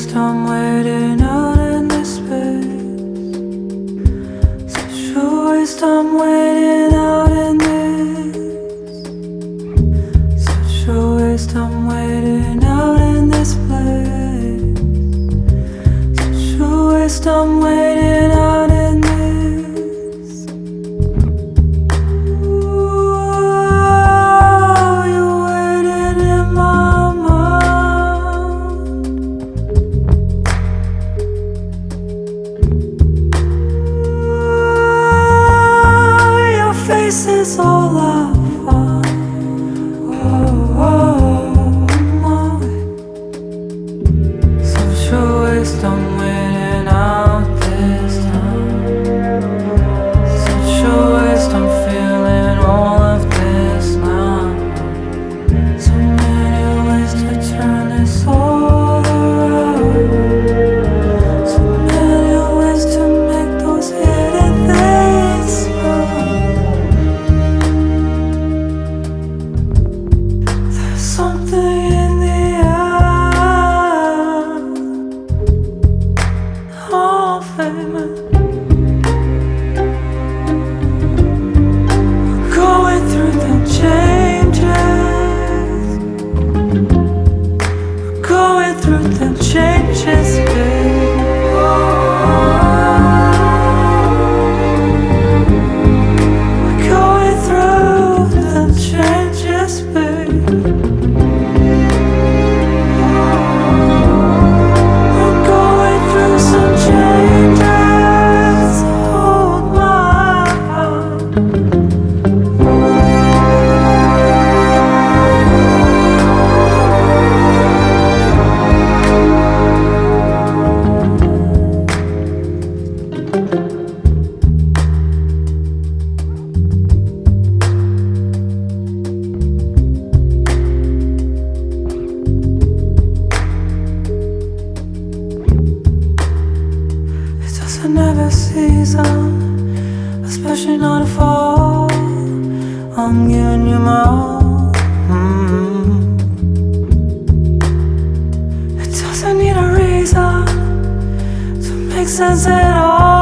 waste I'm waiting out in this space. Such a waste I'm waiting out in this. Such a waste I'm waiting out in this place. Such a waste I'm waiting out in this. Ooh, you're waiting in my mind. Ooh, your face is all I find. Oh, my. Such a waste I'm waiting out this time. Such a waste I'm feeling all of this now. So many ways to turn this all around. So many ways to make those hidden things found. There's something in the air, Hall of Fame. Going through the changes, going through the changes, babe. Going through the changes, babe. We're going through some changes. Hold my hand. It doesn't have a season, especially not a fall. I'm giving you my all. It doesn't need a reason to make sense at all.